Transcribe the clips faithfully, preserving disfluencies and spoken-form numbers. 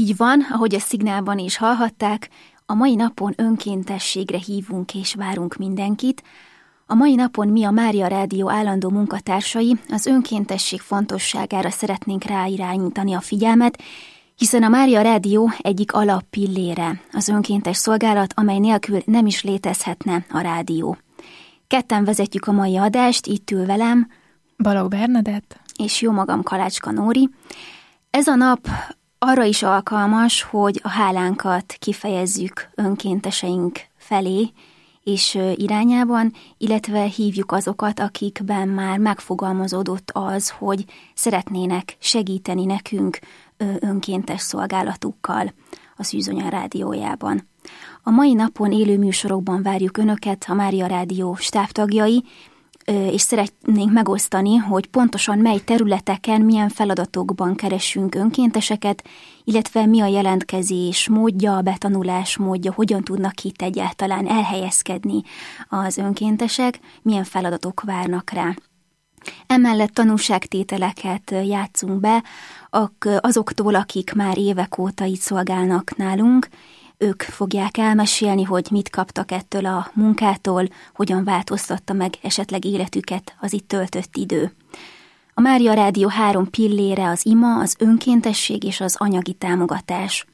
Így van, ahogy a szignálban is hallhatták, a mai napon önkéntességre hívunk és várunk mindenkit. A mai napon mi a Mária Rádió állandó munkatársai az önkéntesség fontosságára szeretnénk ráirányítani a figyelmet, hiszen a Mária Rádió egyik alappillére az önkéntes szolgálat, amely nélkül nem is létezhetne a rádió. Ketten vezetjük a mai adást, itt ül velem Balogh Bernadett és jó magam Kalácska Nóri. Ez a nap arra is alkalmas, hogy a hálánkat kifejezzük önkénteseink felé és irányában, illetve hívjuk azokat, akikben már megfogalmazódott az, hogy szeretnének segíteni nekünk önkéntes szolgálatukkal a Szűzanya rádiójában. A mai napon élő műsorokban várjuk Önöket, a Mária Rádió stábtagjai, és szeretnénk megosztani, hogy pontosan mely területeken, milyen feladatokban keresünk önkénteseket, illetve mi a jelentkezés módja, a betanulás módja, hogyan tudnak itt egyáltalán elhelyezkedni az önkéntesek, milyen feladatok várnak rá. Emellett tanúságtételeket játszunk be azoktól, akik már évek óta itt szolgálnak nálunk. Ők fogják elmesélni, hogy mit kaptak ettől a munkától, hogyan változtatta meg esetleg életüket az itt töltött idő. A Mária Rádió három pillére az ima, az önkéntesség és az anyagi támogatás.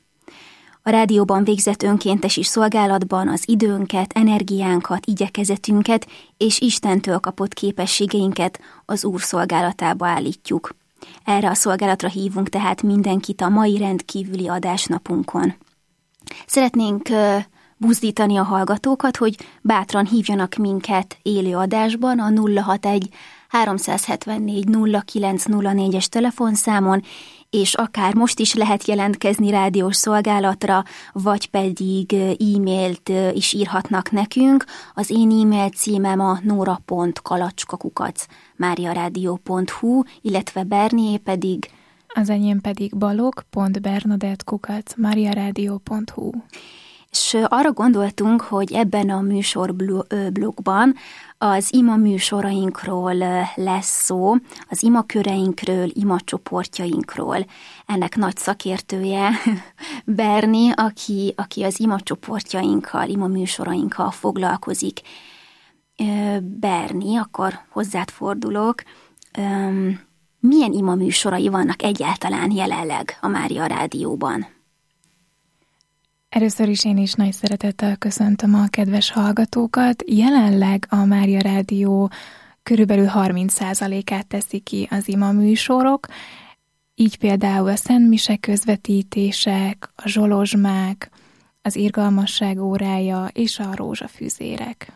A rádióban végzett önkéntesi szolgálatban az időnket, energiánkat, igyekezetünket és Istentől kapott képességeinket az Úr szolgálatába állítjuk. Erre a szolgálatra hívunk tehát mindenkit a mai rendkívüli adásnapunkon. Szeretnénk buzdítani a hallgatókat, hogy bátran hívjanak minket élő adásban a nulla hatvanegy háromszázhetvennégy nulla kilenc nulla négyes telefonszámon, és akár most is lehet jelentkezni rádiós szolgálatra, vagy pedig e-mailt is írhatnak nekünk. Az én e-mail címem a nóra pont kalacska kukac máriaradio pont hu, illetve Bernié pedig az enyém pedig balogh pont bernadett kukac máriaradio pont hu. És arra gondoltunk, hogy ebben a műsorblogban az ima műsorainkról lesz szó, az imaköreinkről, imacsoportjainkról. Ennek nagy szakértője Berni, aki, aki az imacsoportjainkkal, ima műsorainkkal foglalkozik. Berni, akkor hozzád fordulok. Milyen ima műsorai vannak egyáltalán jelenleg a Mária Rádióban? Először is én is nagy szeretettel köszöntöm a kedves hallgatókat. Jelenleg a Mária Rádió körülbelül harminc százalékát teszi ki az ima műsorok, így például a szentmise közvetítések, a zsolozsmák, az irgalmasság órája és a rózsafüzérek.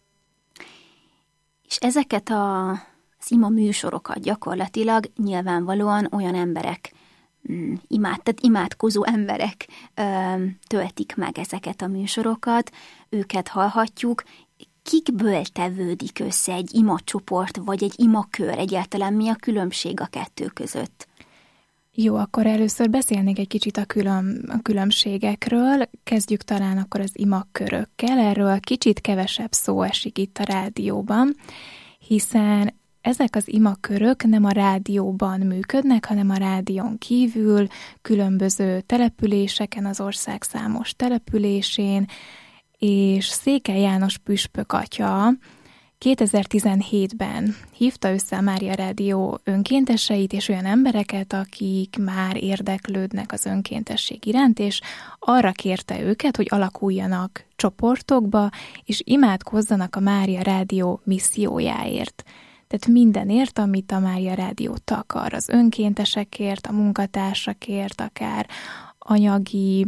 És ezeket a, az ima műsorokat gyakorlatilag nyilvánvalóan olyan emberek, Imád, tehát imádkozó emberek ö, töltik meg ezeket a műsorokat, őket hallhatjuk. Kikből tevődik össze egy imacsoport, vagy egy imakör? Egyáltalán mi a különbség a kettő között? Jó, akkor először beszélnék egy kicsit a, külön, a különbségekről. Kezdjük talán akkor az imakörökkel. Erről kicsit kevesebb szó esik itt a rádióban, hiszen ezek az imakörök nem a rádióban működnek, hanem a rádión kívül, különböző településeken, az ország számos településén, és Székely János püspök atya kétezer-tizenhétben hívta össze a Mária Rádió önkénteseit és olyan embereket, akik már érdeklődnek az önkéntesség iránt, és arra kérte őket, hogy alakuljanak csoportokba, és imádkozzanak a Mária Rádió missziójáért. Tehát mindenért, amit a Mária Rádió takar, az önkéntesekért, a munkatársakért, akár anyagi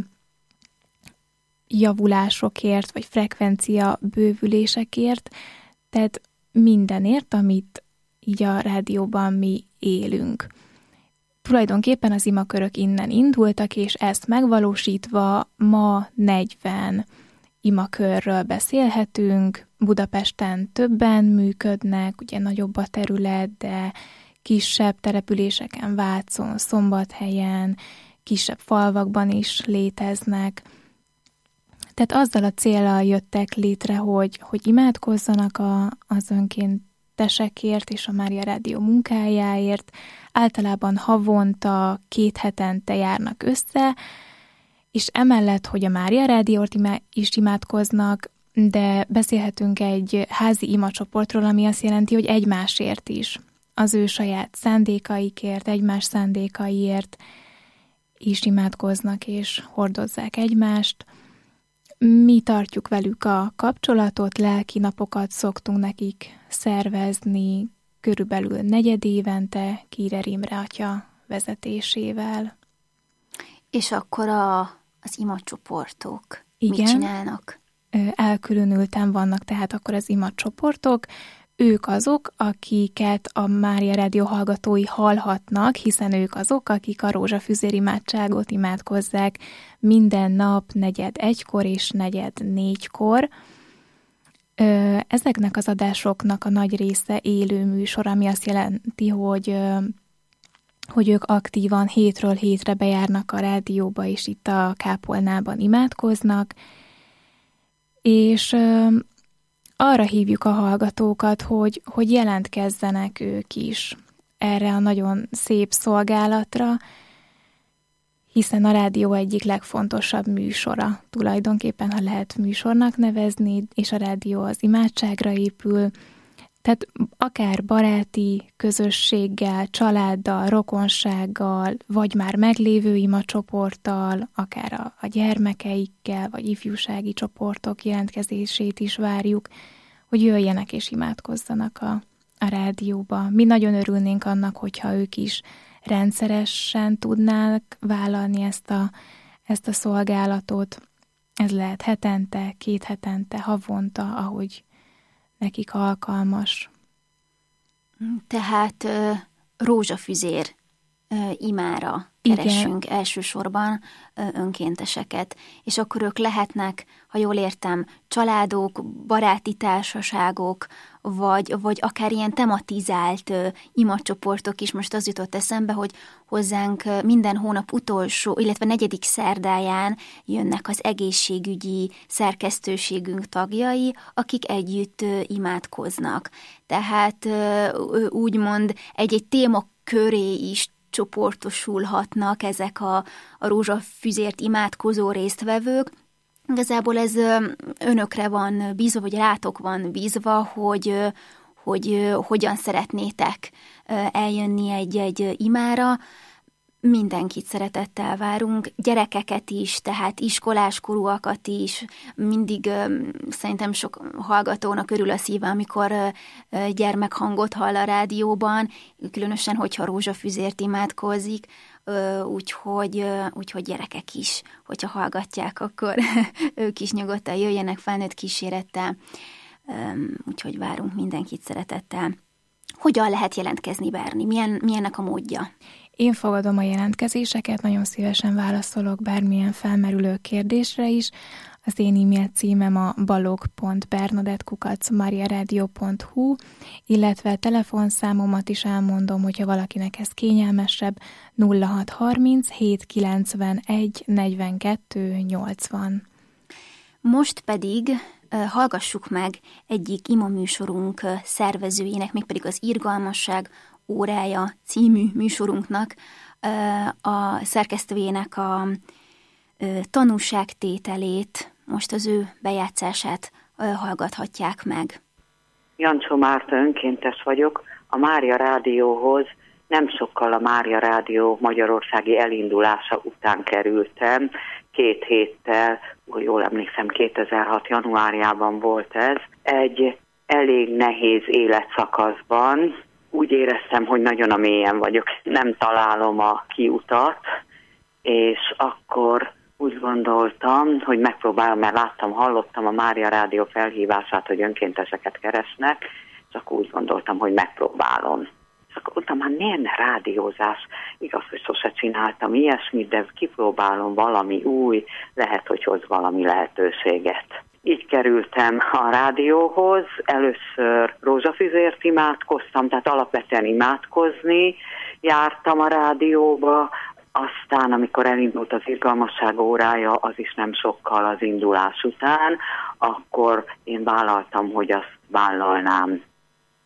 javulásokért, vagy frekvencia bővülésekért, tehát mindenért, amit így a rádióban mi élünk. Tulajdonképpen az imakörök innen indultak, és ezt megvalósítva ma negyven imakörről beszélhetünk. Budapesten többen működnek, ugye nagyobb a terület, de kisebb településeken, Vácon, Szombathelyen, kisebb falvakban is léteznek. Tehát azzal a céllal jöttek létre, hogy, hogy imádkozzanak a, az önkéntesekért és a Mária Rádió munkájáért. Általában havonta, két hetente járnak össze, és emellett, hogy a Mária Rádiót is imádkoznak, de beszélhetünk egy házi imacsoportról, ami azt jelenti, hogy egymásért is. Az ő saját szándékaikért, egymás szándékaiért is imádkoznak és hordozzák egymást. Mi tartjuk velük a kapcsolatot, lelki napokat szoktunk nekik szervezni, körülbelül negyed évente Kírer Imre atya vezetésével. És akkor a, az imacsoportok Igen. mit csinálnak? Elkülönülten vannak tehát akkor az imacsoportok. Ők azok, akiket a Mária Rádió hallgatói hallhatnak, hiszen ők azok, akik a rózsafüzér imádságot imádkozzák minden nap negyed egykor és negyed négykor. Ezeknek az adásoknak a nagy része élő műsor, ami azt jelenti, hogy, hogy ők aktívan hétről hétre bejárnak a rádióba, és itt a kápolnában imádkoznak, és arra hívjuk a hallgatókat, hogy, hogy jelentkezzenek ők is erre a nagyon szép szolgálatra, hiszen a rádió egyik legfontosabb műsora, tulajdonképpen, ha lehet műsornak nevezni, és a rádió az imádságra épül, tehát akár baráti közösséggel, családdal, rokonsággal, vagy már meglévő imacsoporttal, akár a, a gyermekeikkel, vagy ifjúsági csoportok jelentkezését is várjuk, hogy jöjjenek és imádkozzanak a, a rádióba. Mi nagyon örülnénk annak, hogyha ők is rendszeresen tudnák vállalni ezt a, ezt a szolgálatot. Ez lehet hetente, két hetente, havonta, ahogy nekik alkalmas. Tehát uh, rózsafüzér uh, imára keresünk elsősorban uh, önkénteseket, és akkor ők lehetnek, ha jól értem, családok, baráti társaságok, vagy, vagy akár ilyen tematizált uh, imacsoportok is. Most az jutott eszembe, hogy hozzánk uh, minden hónap utolsó, illetve negyedik szerdáján jönnek az egészségügyi szerkesztőségünk tagjai, akik együtt uh, imádkoznak. Tehát uh, úgymond egy-egy téma köré is csoportosulhatnak ezek a, a rózsafüzért imádkozó résztvevők. Igazából ez önökre van bízva, vagy rátok van bízva, hogy, hogy hogyan szeretnétek eljönni egy-egy imára. Mindenkit szeretettel várunk, gyerekeket is, tehát iskoláskorúakat is. Mindig szerintem sok hallgatónak örül a szíve, amikor gyermekhangot hall a rádióban, különösen, hogyha rózsafüzért imádkozik, úgyhogy, úgyhogy gyerekek is, hogyha hallgatják, akkor ők is nyugodtan jöjjenek felnőtt kísérettel, úgyhogy várunk mindenkit szeretettel. Hogyan lehet jelentkezni, Berni? Milyen, milyennek a módja? Én fogadom a jelentkezéseket, nagyon szívesen válaszolok bármilyen felmerülő kérdésre is. Az én e-mail címem a balog pont bernadett kukac mariaradio pont hu, illetve a telefonszámomat is elmondom, hogyha valakinek ez kényelmesebb, nulla hat harminc hét kilencvenegy negyvenkettő nyolcvan. Most pedig uh, hallgassuk meg egyik imaműsorunk uh, szervezőjének, mégpedig az Irgalmasság órája című műsorunknak, a szerkesztőjének a tanúságtételét, most az ő bejátszását hallgathatják meg. Jancsó Márta önkéntes vagyok, a Mária Rádióhoz nem sokkal a Mária Rádió magyarországi elindulása után kerültem, két héttel, jól emlékszem, kétezer-hat januárjában volt ez, egy elég nehéz életszakaszban. Úgy éreztem, hogy nagyon a mélyen vagyok, nem találom a kiutat, és akkor úgy gondoltam, hogy megpróbálom, mert láttam, hallottam a Mária Rádió felhívását, hogy önkénteseket keresnek, és akkor úgy gondoltam, hogy megpróbálom. És akkor mondtam, hát miért ne rádiózás? Igaz, hogy sose csináltam ilyesmit, de kipróbálom, valami új, lehet, hogy hoz valami lehetőséget. Így kerültem a rádióhoz, először rózsafüzért imádkoztam, tehát alapvetően imádkozni jártam a rádióba, aztán amikor elindult az Irgalmasság órája, az is nem sokkal az indulás után, akkor én vállaltam, hogy azt vállalnám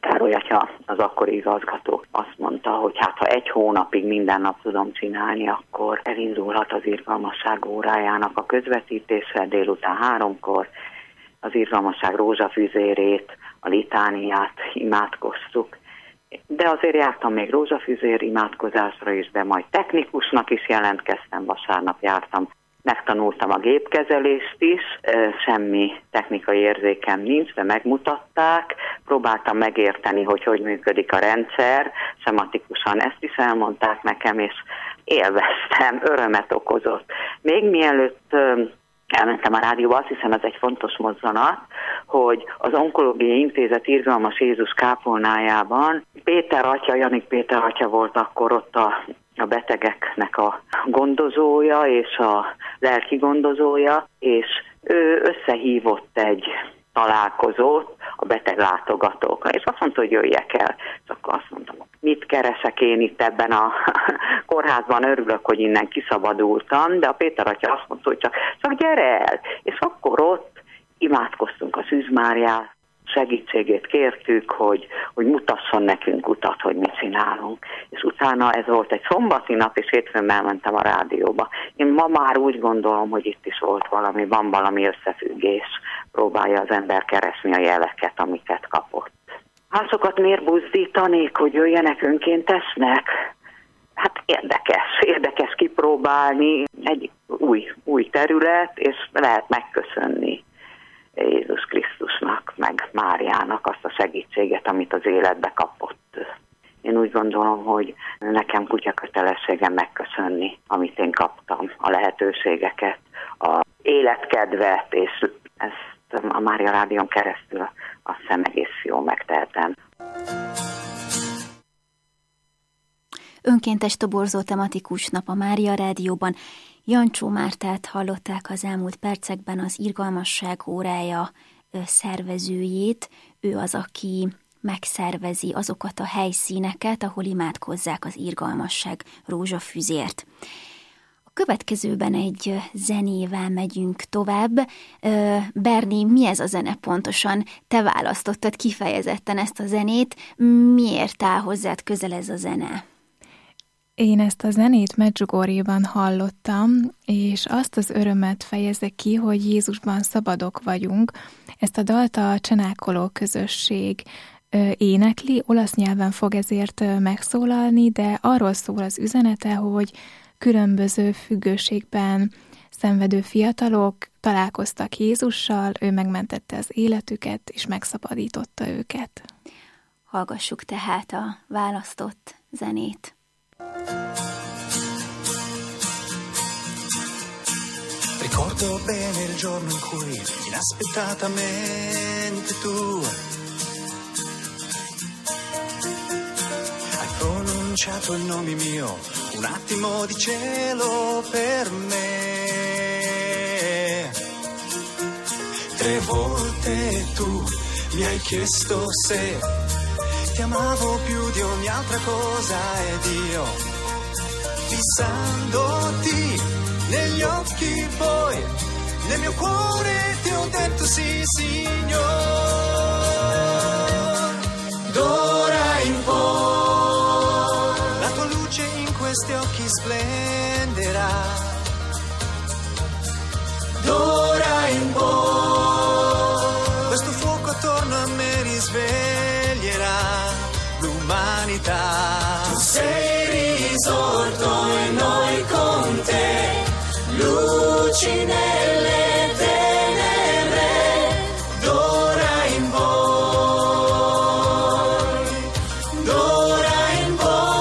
Károly atya, az akkori igazgató azt mondta, hogy hát ha egy hónapig minden nap tudom csinálni, akkor elindulhat az irgalmasság órájának a közvetítése délután háromkor. Az irgalmasság rózsafüzérét, a litániát imádkoztuk. De azért jártam még rózsafüzér imádkozásra is, de majd technikusnak is jelentkeztem, vasárnap jártam. Megtanultam a gépkezelést is, semmi technikai érzékem nincs, de megmutatták. Próbáltam megérteni, hogy hogy működik a rendszer, sematikusan ezt is elmondták nekem, és élveztem, örömet okozott. Még mielőtt elmentem a rádióba, azt hiszem ez egy fontos mozzanat, hogy az Onkológiai Intézet Irgalmas Jézus kápolnájában Péter atya, Janik Péter atya volt akkor ott a, a betegeknek a gondozója és a lelki gondozója, és ő összehívott egy találkozót a beteg látogatókra, és azt mondta, hogy jöjjek el. És akkor azt mondtam, mit keresek én itt ebben a kórházban, örülök, hogy innen kiszabadultam, de a Péter atya azt mondta, hogy csak, csak gyere el. És akkor ott imádkoztunk a Szűz Máriát, segítségét kértük, hogy, hogy mutasson nekünk utat, hogy mit csinálunk. És utána ez volt egy szombati nap, és hétfőn elmentem a rádióba. Én ma már úgy gondolom, hogy itt is volt valami, van valami összefüggés. Próbálja az ember keresni a jeleket, amiket kapott. Házokat miért buzdítanék, hogy jöjjenek önkéntesnek? Hát érdekes, érdekes kipróbálni egy új, új terület, és lehet megköszönni Jézus Krisztusnak, meg Máriának azt a segítséget, amit az életbe kapott. Én úgy gondolom, hogy nekem kutyakötelességem megköszönni, amit én kaptam, a lehetőségeket, a életkedvet, és ezt a Mária Rádión keresztül azt hiszem egész jól megtehetem. Önkéntes toborzó tematikus nap a Mária Rádióban. Jancsó Mártát hallották az elmúlt percekben, az Irgalmasság órája szervezőjét. Ő az, aki megszervezi azokat a helyszíneket, ahol imádkozzák az irgalmasság rózsafüzért. A következőben egy zenével megyünk tovább. Berni, mi ez a zene pontosan? Te választottad kifejezetten ezt a zenét. Miért áll hozzád közel ez a zene? Én ezt a zenét Medjugorjéban hallottam, és azt az örömet fejezze ki, hogy Jézusban szabadok vagyunk. Ezt a dalt a Csenákoló közösség énekli, olasz nyelven fog ezért megszólalni, de arról szól az üzenete, hogy különböző függőségben szenvedő fiatalok találkoztak Jézussal, ő megmentette az életüket, és megszabadította őket. Hallgassuk tehát a választott zenét. Ricordo bene il giorno in cui inaspettatamente tu hai pronunciato il nome mio, un attimo di cielo per me. Tre volte tu mi hai chiesto se ti amavo più di ogni altra cosa ed io, fissandoti negli occhi poi, nel mio cuore ti ho detto sì, Signor. D'ora in poi la tua luce in questi occhi splenderà. D'ora in poi questo fuoco attorno a me risveglierà l'umanità. Tu sei risorto e noi con te, luci nelle tenebre, d'ora in poi, d'ora in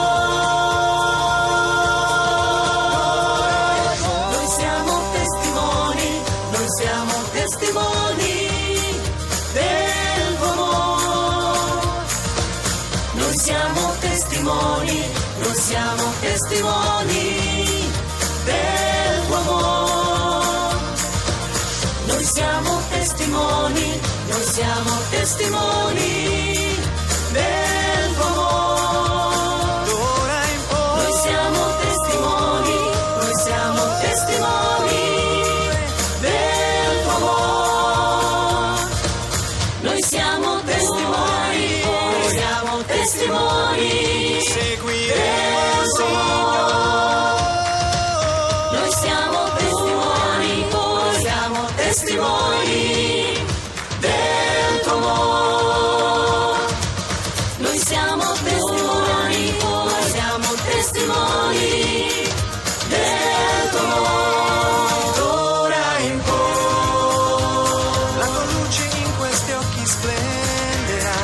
poi. Noi siamo testimoni, noi siamo testimoni del tuo amore. Noi siamo testimoni, noi siamo testimoni del tuo amore. Noi siamo testimoni, noi siamo testimoni del tuo amore. D'ora in poi noi siamo testimoni, noi siamo testimoni del tuo amore. Noi siamo testimoni, noi siamo Noi siamo testimoni, siamo testimoni del tuo amor. Noi siamo testimoni, siamo testimoni del tuo amor. D'ora in poi la tua luce in questi occhi splenderà.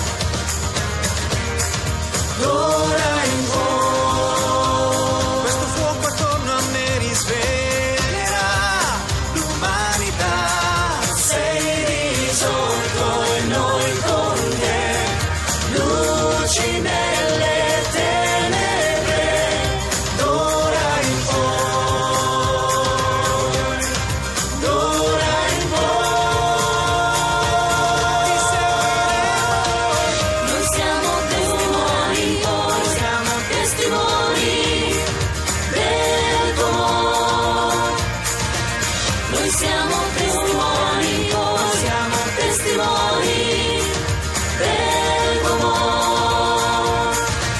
D'ora in poi questo fuoco attorno a me risveglierà l'umanità. Sei risorto e noi con te, luci nelle tenebre. D'ora in poi, d'ora in poi ti seguiremo. Noi siamo testimoni, siamo testimoni del tuo amor. Noi siamo testimoni, siamo testimoni del tuo amor.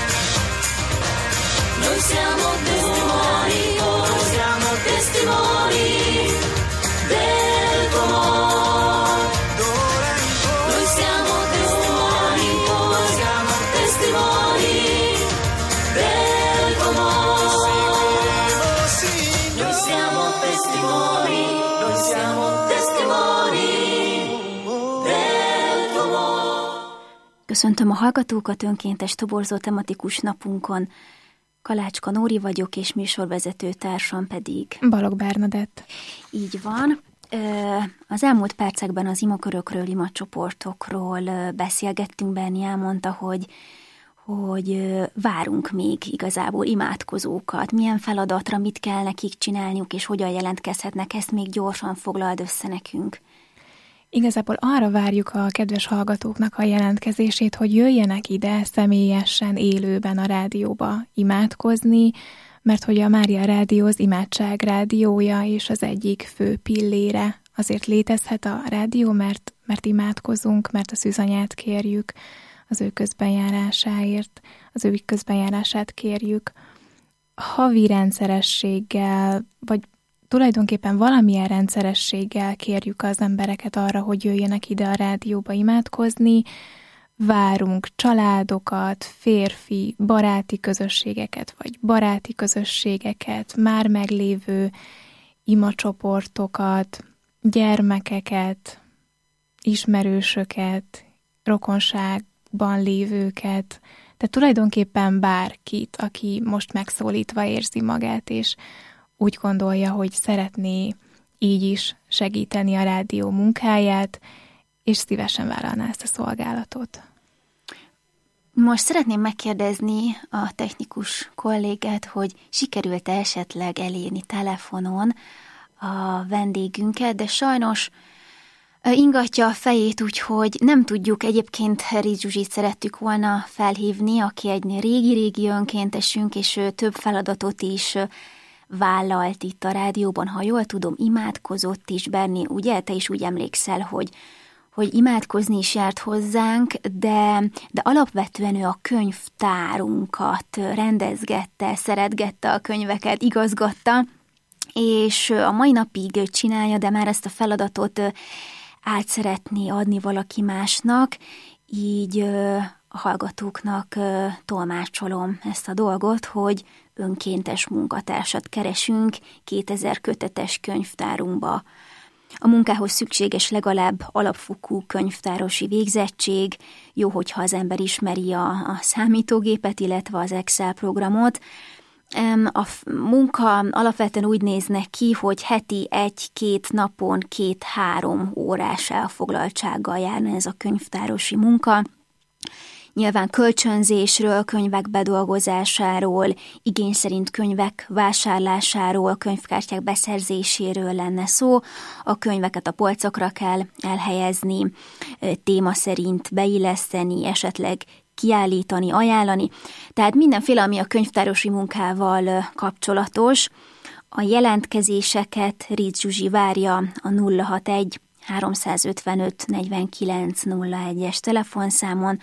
Noi siamo testimoni, siamo testimoni del tuo amor. D'ora in poi noi siamo testimoni, siamo testimoni del tuo amor. Noi siamo testimoni, noi siamo testimoni del tuo amor. Köszöntöm a hallgatókat önkéntes toborzó tematikus napunkon. Kalácska Nóri vagyok, és műsorvezető társam pedig. Balogh Bernadett. Így van. Az elmúlt percekben az imakörökről, imacsoportokról beszélgettünk. Berni elmondta, hogy, hogy várunk még igazából imádkozókat. Milyen feladatra, mit kell nekik csinálniuk, és hogyan jelentkezhetnek, ezt még gyorsan foglald össze nekünk. Igazából arra várjuk a kedves hallgatóknak a jelentkezését, hogy jöjjenek ide személyesen, élőben a rádióba imádkozni, mert hogy a Mária Rádió az imádság rádiója, és az egyik fő pillére. Azért létezhet a rádió, mert, mert imádkozunk, mert a szűzanyát kérjük, az ő közbenjárásáért, az ő közbenjárását kérjük. Havi rendszerességgel, vagy tulajdonképpen valamilyen rendszerességgel kérjük az embereket arra, hogy jöjjenek ide a rádióba imádkozni. Várunk családokat, férfi, baráti közösségeket, vagy baráti közösségeket, már meglévő imacsoportokat, gyermekeket, ismerősöket, rokonságban lévőket, de tulajdonképpen bárkit, aki most megszólítva érzi magát, és úgy gondolja, hogy szeretné így is segíteni a rádió munkáját, és szívesen vállalná ezt a szolgálatot. Most szeretném megkérdezni a technikus kollégát, hogy sikerült-e esetleg elérni telefonon a vendégünket, de sajnos ingatja a fejét, úgyhogy nem tudjuk. Egyébként Ritz Zsuzsit szerettük volna felhívni, aki egy régi-régi önkéntesünk, és ő több feladatot is vállalt itt a rádióban, ha jól tudom, imádkozott is. Berni, ugye, te is úgy emlékszel, hogy, hogy imádkozni is járt hozzánk, de, de alapvetően ő a könyvtárunkat rendezgette, szeretgette a könyveket, igazgatta, és a mai napig csinálja, de már ezt a feladatot át szeretné adni valaki másnak, így a hallgatóknak tolmácsolom ezt a dolgot, hogy önkéntes munkatársat keresünk kétezer kötetes könyvtárunkba. A munkához szükséges legalább alapfokú könyvtárosi végzettség, jó, hogyha az ember ismeri a, a számítógépet, illetve az Excel programot. A munka alapvetően úgy néz ki, hogy heti egy-két napon két-három órás elfoglaltsággal járna ez a könyvtárosi munka. Nyilván kölcsönzésről, könyvek bedolgozásáról, igény szerint könyvek vásárlásáról, könyvkártyák beszerzéséről lenne szó. A könyveket a polcokra kell elhelyezni, téma szerint beilleszteni, esetleg kiállítani, ajánlani. Tehát mindenféle, ami a könyvtárosi munkával kapcsolatos. A jelentkezéseket Ritz Zsuzsi várja a nulla hatvanegy háromszázötvenöt negyvenkilenc nulla egyes telefonszámon,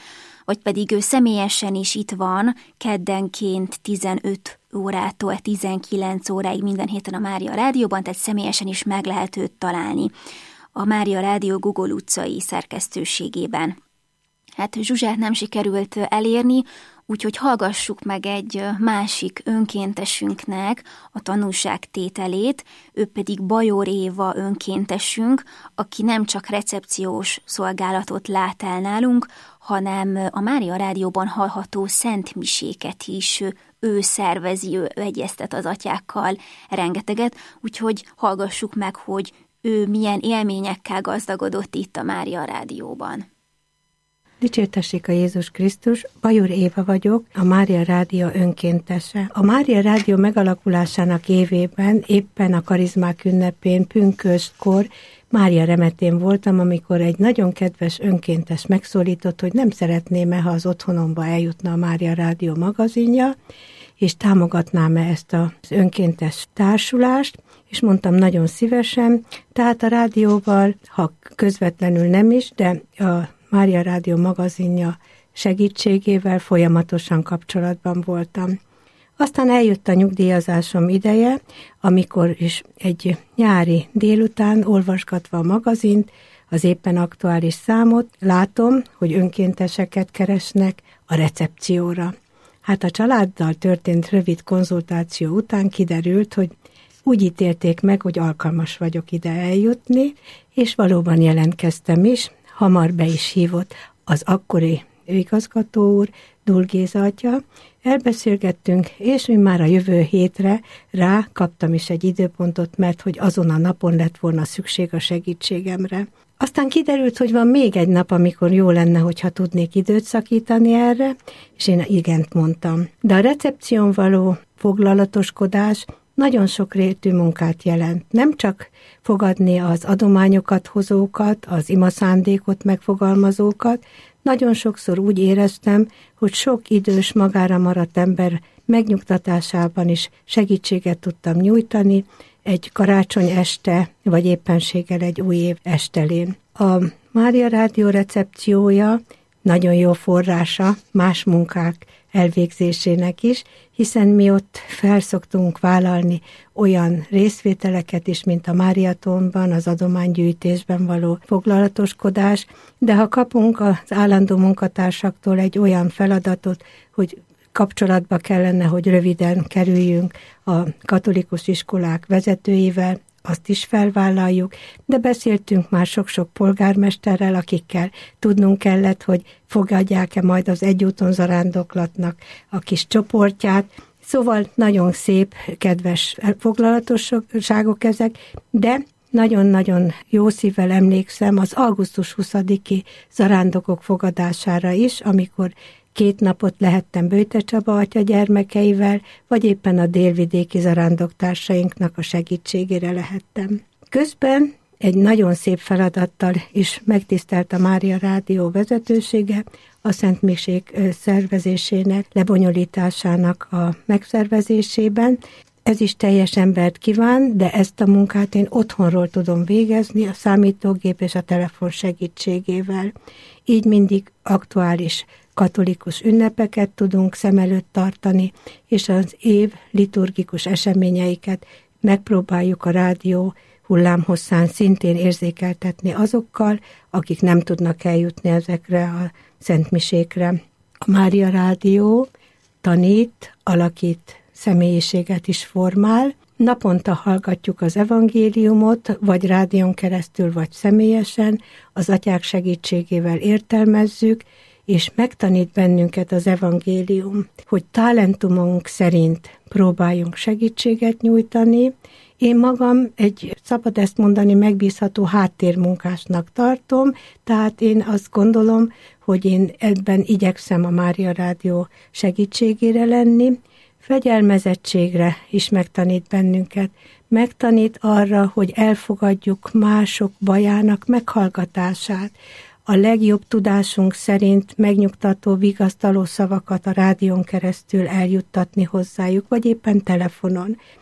vagy pedig ő személyesen is itt van, keddenként tizenöt órától tizenkilenc óráig minden héten a Mária Rádióban, tehát személyesen is meg lehet őt találni a Mária Rádió Gogol utcai szerkesztőségében. Hát Zsuzsát nem sikerült elérni, úgyhogy hallgassuk meg egy másik önkéntesünknek a tanúságtételét, ő pedig Bajor Éva önkéntesünk, aki nem csak recepciós szolgálatot lát el nálunk, hanem a Mária Rádióban hallható szentmiséket is ő szervezi, ő egyeztet az atyákkal rengeteget, úgyhogy hallgassuk meg, hogy ő milyen élményekkel gazdagodott itt a Mária Rádióban. Dicsértessék a Jézus Krisztus, Bajor Éva vagyok, a Mária Rádió önkéntese. A Mária Rádió megalakulásának évében, éppen a karizmák ünnepén, pünköstkor Mária Remetén voltam, amikor egy nagyon kedves önkéntes megszólított, hogy nem szeretném-e, ha az otthonomba eljutna a Mária Rádió magazinja, és támogatnám-e ezt az önkéntes társulást, és mondtam nagyon szívesen, tehát a rádióval, ha közvetlenül nem is, de a Mária Rádió magazinja segítségével folyamatosan kapcsolatban voltam. Aztán eljött a nyugdíjazásom ideje, amikor is egy nyári délután olvasgatva a magazint, az éppen aktuális számot, látom, hogy önkénteseket keresnek a recepcióra. Hát a családdal történt rövid konzultáció után kiderült, hogy úgy ítélték meg, hogy alkalmas vagyok ide eljutni, és valóban jelentkeztem is, hamar be is hívott az akkori igazgató úr, Dul Géza atya, elbeszélgettünk, és én már a jövő hétre rá kaptam is egy időpontot, mert hogy azon a napon lett volna szükség a segítségemre. Aztán kiderült, hogy van még egy nap, amikor jó lenne, hogyha tudnék időt szakítani erre, és én igent mondtam. De a recepción való foglalatoskodás nagyon sok rétű munkát jelent. Nem csak fogadni az adományokat hozókat, az imaszándékot megfogalmazókat, nagyon sokszor úgy éreztem, hogy sok idős magára maradt ember megnyugtatásában is segítséget tudtam nyújtani, egy karácsony este, vagy éppenséggel egy új év estelén. A Mária Rádió recepciója nagyon jó forrása más munkák elvégzésének is, hiszen mi ott felszoktunk vállalni olyan részvételeket is, mint a Máriatonban, az adománygyűjtésben való foglalatoskodás, de ha kapunk az állandó munkatársaktól egy olyan feladatot, hogy kapcsolatba kellene, hogy röviden kerüljünk a katolikus iskolák vezetőivel, azt is felvállaljuk, de beszéltünk már sok-sok polgármesterrel, akikkel tudnunk kellett, hogy fogadják-e majd az egyúton zarándoklatnak a kis csoportját. Szóval nagyon szép, kedves foglalatosságok ezek, de nagyon-nagyon jó szívvel emlékszem az augusztus huszadiki zarándokok fogadására is, amikor két napot lehettem Böjte Csaba atya gyermekeivel, vagy éppen a délvidéki zarándoktársaink a segítségére lehettem. Közben egy nagyon szép feladattal is megtisztelt a Mária Rádió vezetősége, a szentmisék szervezésének, lebonyolításának a megszervezésében. Ez is teljes embert kíván, de ezt a munkát én otthonról tudom végezni, a számítógép és a telefon segítségével. Így mindig aktuális katolikus ünnepeket tudunk szem előtt tartani, és az év liturgikus eseményeiket megpróbáljuk a rádió hullámhosszán szintén érzékeltetni azokkal, akik nem tudnak eljutni ezekre a szentmisékre. A Mária Rádió tanít, alakít, személyiséget is formál. Naponta hallgatjuk az evangéliumot, vagy rádión keresztül, vagy személyesen, az atyák segítségével értelmezzük, és megtanít bennünket az evangélium, hogy talentumunk szerint próbáljunk segítséget nyújtani. Én magam egy, szabad ezt mondani, megbízható háttérmunkásnak tartom, tehát én azt gondolom, hogy én ebben igyekszem a Mária Rádió segítségére lenni. Fegyelmezettségre is megtanít bennünket, megtanít arra, hogy elfogadjuk mások bajának meghallgatását, a legjobb tudásunk szerint megnyugtató, vigasztaló szavakat a rádión keresztül eljuttatni hozzájuk, vagy éppen telefonon.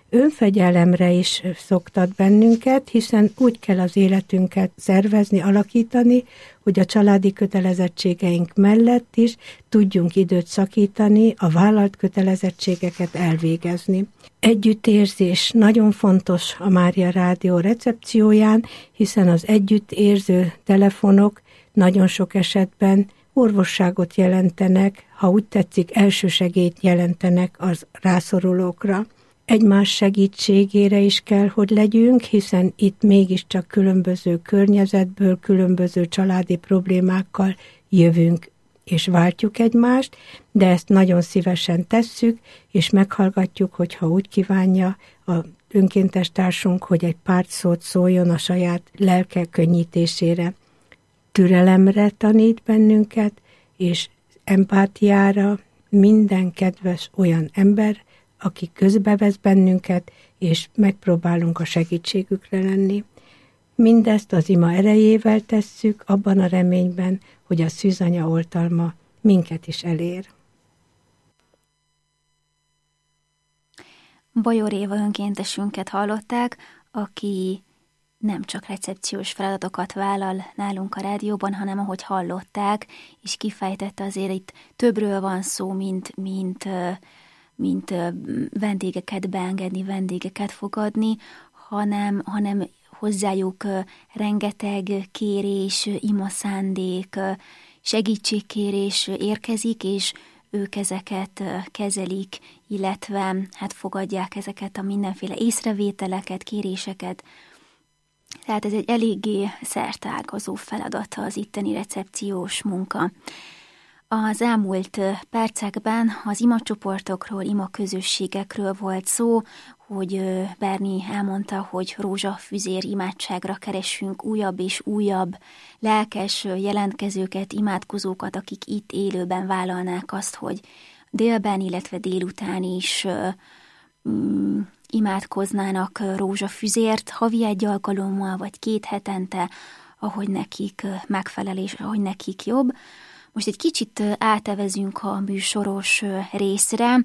önfegyelemre is szoktat bennünket, hiszen úgy kell az életünket szervezni, alakítani, hogy a családi kötelezettségeink mellett is tudjunk időt szakítani, a vállalt kötelezettségeket elvégezni. Együttérzés nagyon fontos a Mária Rádió recepcióján, hiszen az együttérző telefonok nagyon sok esetben orvosságot jelentenek, ha úgy tetszik, elsősegélyt jelentenek az rászorulókra. Egymás segítségére is kell, hogy legyünk, hiszen itt mégiscsak különböző környezetből, különböző családi problémákkal jövünk és váltjuk egymást, de ezt nagyon szívesen tesszük, és meghallgatjuk, hogyha úgy kívánja a önkéntes társunk, hogy egy pár szót szóljon a saját lelke könnyítésére. Türelemre tanít bennünket, és empátiára minden kedves olyan ember, aki közbevesz bennünket, és megpróbálunk a segítségükre lenni. Mindezt az ima erejével tesszük, abban a reményben, hogy a szűzanya oltalma minket is elér. Bajor Éva önkéntesünket hallották, aki nem csak recepciós feladatokat vállal nálunk a rádióban, hanem ahogy hallották, és kifejtette, azért itt többről van szó, mint, mint, mint vendégeket beengedni, vendégeket fogadni, hanem, hanem hozzájuk rengeteg kérés, imaszándék, segítségkérés érkezik, és ők ezeket kezelik, illetve hát fogadják ezeket a mindenféle észrevételeket, kéréseket. Tehát ez egy eléggé szerteágazó feladata az itteni recepciós munka. Az elmúlt percekben az imacsoportokról, imaközösségekről volt szó, hogy Berni elmondta, hogy rózsafüzér imádságra keresünk újabb és újabb lelkes jelentkezőket, imádkozókat, akik itt élőben vállalnák azt, hogy délben, illetve délután is mm, imádkoznának rózsafüzért, havi egy alkalommal, vagy két hetente, ahogy nekik megfelel és ahogy nekik jobb. Most egy kicsit átevezünk a műsoros részre,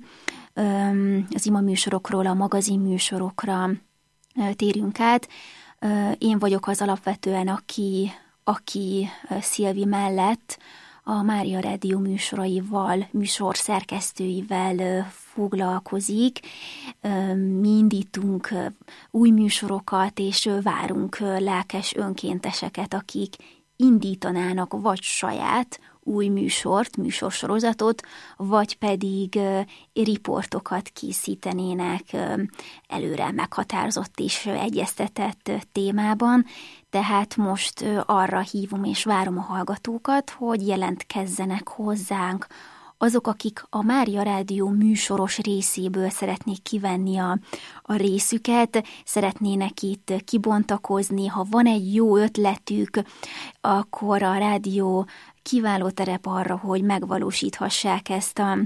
az ima műsorokról a magazin műsorokra térünk át. Én vagyok az alapvetően, aki, aki Szilvi mellett a Mária Rádió műsoraival, műsor szerkesztőivel foglalkozik. Mi indítunk új műsorokat, és várunk lelkes önkénteseket, akik indítanának vagy saját új műsort, műsorsorozatot, vagy pedig riportokat készítenének előre meghatározott és egyeztetett témában. Tehát most arra hívom és várom a hallgatókat, hogy jelentkezzenek hozzánk azok, akik a Mária Rádió műsoros részéből szeretnék kivenni a, a részüket, szeretnének itt kibontakozni. Ha van egy jó ötletük, akkor a rádió kiváló terep arra, hogy megvalósíthassák ezt, a,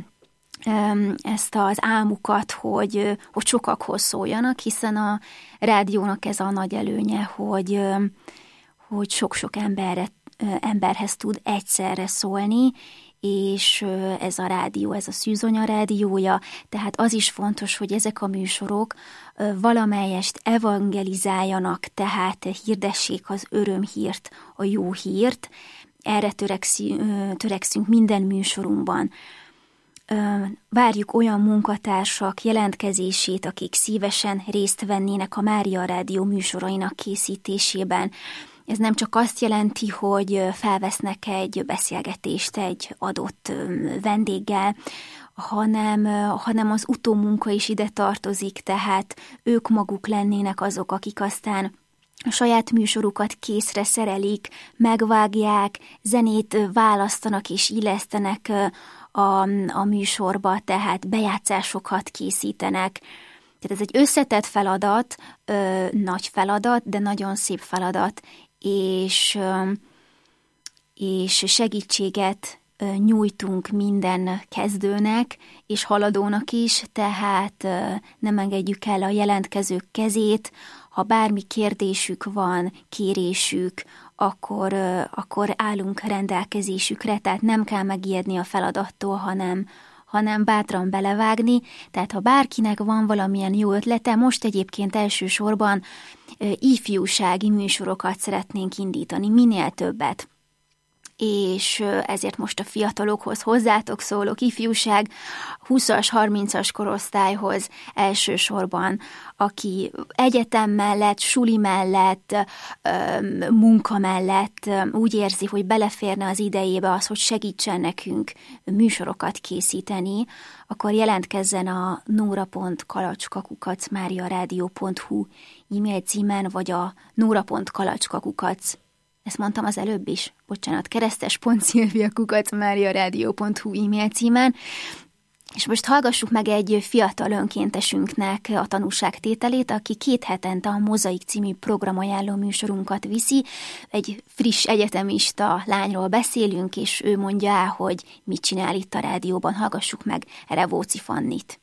ezt az álmukat, hogy, hogy sokakhoz szóljanak, hiszen a rádiónak ez a nagy előnye, hogy, hogy sok-sok emberre, emberhez tud egyszerre szólni, és ez a rádió, ez a Szűzonya rádiója, tehát az is fontos, hogy ezek a műsorok valamelyest evangelizáljanak, tehát hirdessék az örömhírt, a jó hírt. Erre törekszünk minden műsorunkban. Várjuk olyan munkatársak jelentkezését, akik szívesen részt vennének a Mária Rádió műsorainak készítésében. Ez nem csak azt jelenti, hogy felvesznek egy beszélgetést egy adott vendéggel, hanem, hanem az utómunka is ide tartozik, tehát ők maguk lennének azok, akik aztán a saját műsorukat készre szerelik, megvágják, zenét választanak és illesztenek a, a műsorba, tehát bejátszásokat készítenek. Tehát ez egy összetett feladat, ö, nagy feladat, de nagyon szép feladat, és, ö, és segítséget ö, nyújtunk minden kezdőnek és haladónak is, tehát ö, nem engedjük el a jelentkezők kezét. Ha bármi kérdésük van, kérésük, akkor, ö, akkor állunk rendelkezésükre, tehát nem kell megijedni a feladattól, hanem, hanem bátran belevágni, tehát ha bárkinek van valamilyen jó ötlete, most egyébként elsősorban ifjúsági műsorokat szeretnénk indítani, minél többet. És ezért most a fiatalokhoz hozzátok szólok, ifjúság, húszas, harmincas korosztályhoz elsősorban, aki egyetem mellett, suli mellett, munka mellett úgy érzi, hogy beleférne az idejébe az, hogy segítsen nekünk műsorokat készíteni, akkor jelentkezzen a nóra pont kalacska kukac mariaradio pont hu e-mail címen, vagy a nóra pont kalacska kukac, ezt mondtam az előbb is, bocsánat, keresztes pont szilvia kukac mariaradio pont hu e-mail címen, és most hallgassuk meg egy fiatal önkéntesünknek a tanúságtételét, aki két hetente a Mozaik című programajánló műsorunkat viszi. Egy friss egyetemista lányról beszélünk, és ő mondja el, hogy mit csinál itt a rádióban. Hallgassuk meg Revóci Fannit.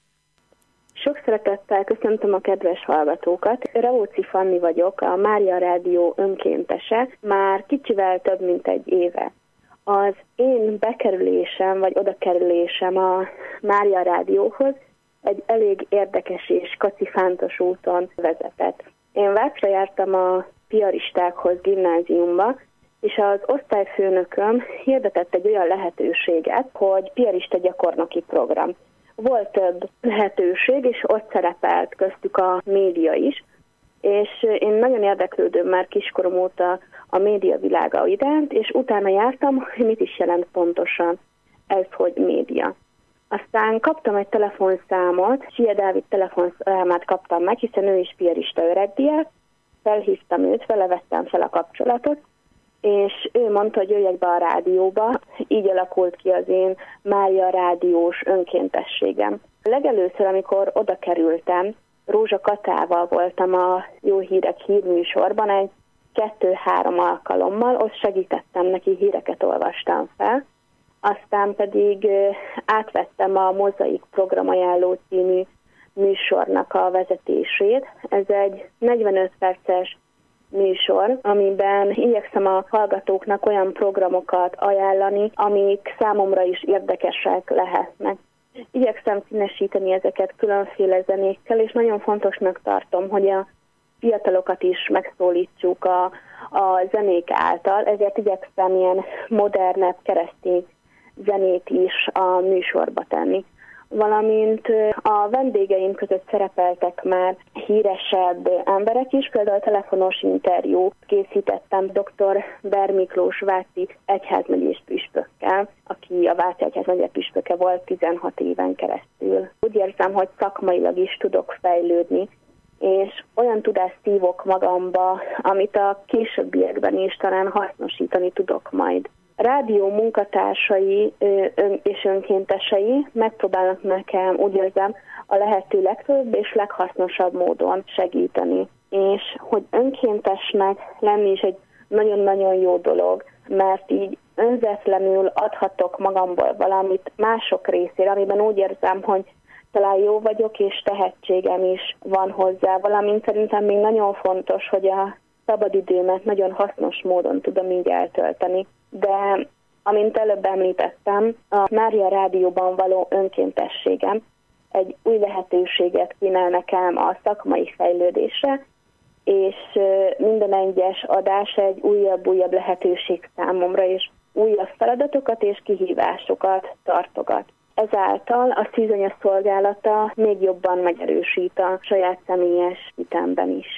Sok szeretettel köszöntöm a kedves hallgatókat. Revóci Fanni vagyok, a Mária Rádió önkéntese, már kicsivel több mint egy éve. Az én bekerülésem, vagy odakerülésem a Mária Rádióhoz egy elég érdekes és kacifántos úton vezetett. Én Vácra jártam a piaristákhoz gimnáziumba, és az osztályfőnököm hirdetett egy olyan lehetőséget, hogy piarista gyakornoki program. Volt több lehetőség, és ott szerepelt köztük a média is, és én nagyon érdeklődöm már kiskorom óta a média világa iránt, és utána jártam, hogy mit is jelent pontosan ez, hogy média. Aztán kaptam egy telefonszámot, Sia Dávid telefonszámát kaptam meg, hiszen ő is piarista öregdiák, felhívtam őt, vele vettem fel a kapcsolatot, és ő mondta, hogy jöjjek be a rádióba, így alakult ki az én Mária Rádiós önkéntességem. Legelőször, amikor oda kerültem, Rózsa Katával voltam a Jó Hírek hírműsorban, egy kettő-három alkalommal, ott segítettem neki, híreket olvastam fel, aztán pedig átvettem a Mozaik programajánló című műsornak a vezetését. Ez egy negyvenöt perces műsor, amiben igyekszem a hallgatóknak olyan programokat ajánlani, amik számomra is érdekesek lehetnek. Igyekszem színesíteni ezeket különféle zenékkel, és nagyon fontosnak tartom, hogy a fiatalokat is megszólítsuk a, a zenék által, ezért igyekszem ilyen modernebb keresztény zenét is a műsorba tenni. Valamint a vendégeim között szerepeltek már híresebb emberek is, például telefonos interjú készítettem dr. Ber Miklós váci egyházmegyés püspökkel, aki a Váci egyházmegye püspöke volt tizenhat éven keresztül. Úgy érzem, hogy szakmailag is tudok fejlődni, és olyan tudást szívok magamba, amit a későbbiekben is talán hasznosítani tudok majd. Rádió munkatársai és önkéntesei megpróbálnak nekem, úgy érzem, a lehető legtöbb és leghasznosabb módon segíteni. És hogy önkéntesnek lenni is egy nagyon-nagyon jó dolog, mert így önzetlenül adhatok magamból valamit mások részére, amiben úgy érzem, hogy talán jó vagyok, és tehetségem is van hozzá, valamint szerintem még nagyon fontos, hogy a szabadidőmet nagyon hasznos módon tudom így eltölteni. De, amint előbb említettem, a Mária Rádióban való önkéntességem egy új lehetőséget kínál nekem a szakmai fejlődésre, és minden egyes adás egy újabb-újabb lehetőség számomra, és újabb feladatokat és kihívásokat tartogat. Ezáltal a szűzanyag szolgálata még jobban megerősít a saját személyes hitemben is.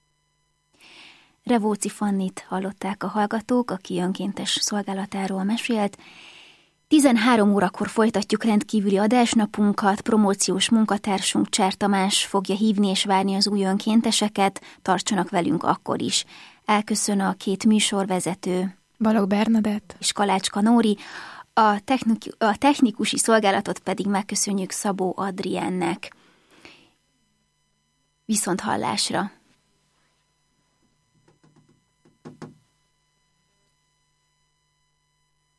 Revóci Fannit hallották a hallgatók, aki önkéntes szolgálatáról mesélt. tizenhárom órakor folytatjuk rendkívüli adásnapunkat, promóciós munkatársunk Cser Tamás fogja hívni és várni az új önkénteseket, tartsanak velünk akkor is. Elköszön a két műsorvezető, Balogh Bernadett és Kalácska Nóri, a, technik- a technikusi szolgálatot pedig megköszönjük Szabó Adriennek. Viszont hallásra!